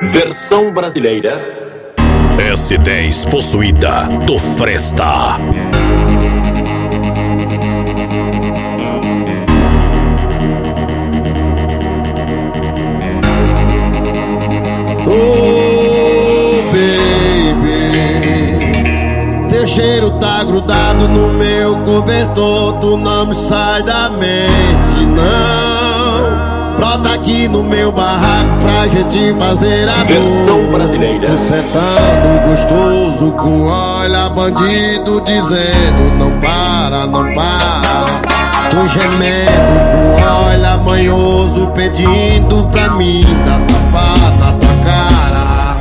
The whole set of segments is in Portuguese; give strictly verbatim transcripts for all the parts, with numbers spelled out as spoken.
Versão brasileira. S dez possuída do Fresta. Oh, baby, teu cheiro tá grudado no meu cobertor. Tu não me sai da mente, não. Brota aqui no meu barraco pra gente fazer amor. Versão brasileira. Tu sentando gostoso com olha bandido dizendo não para, não para. Tu gemendo com olha manhoso pedindo pra mim dar tapa na tua cara.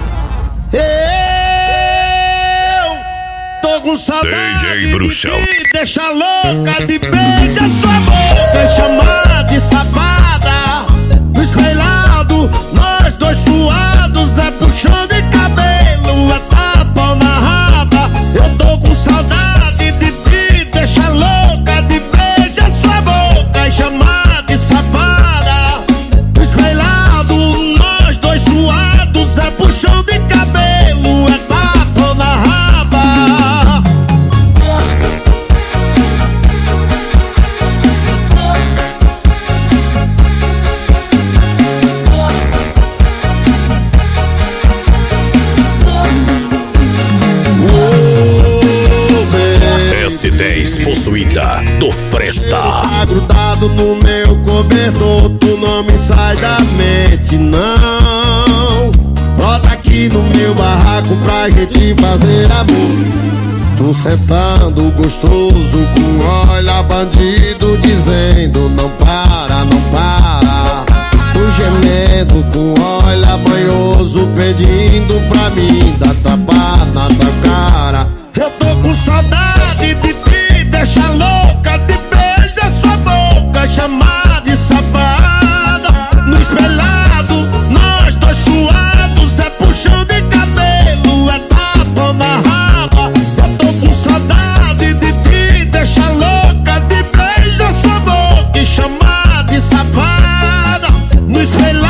Eu tô com saudade D J Bruxão. de te deixar louca, de beijar sua boca, chamar de safada. No espelhado, nós dois suados, é puxão de cabelo, é tapa na raba. Eu tô com saudade de te deixar louca, de beijar sua boca e chamar de safada. No espelhado, nós dois suados, é puxão de cabelo, é tapa na raba. S dez possuída do Fresta. Tá grudado no meu cobertor, tu não me sai da mente, não. Bota aqui no meu barraco pra gente fazer amor. Tu sentando gostoso com olha bandido dizendo não para, não para. Tu gemendo com olha manhoso pedindo pra mim dar tapa na tua cara. Eu tô com saudade de te deixar louca, de beijar sua boca, chamar de safada. No espelhado, nós dois suados, é puxão de cabelo, é tapa na raba. Eu tô com saudade de te deixar louca, de beijar sua boca e chamar de safada. No espelhado,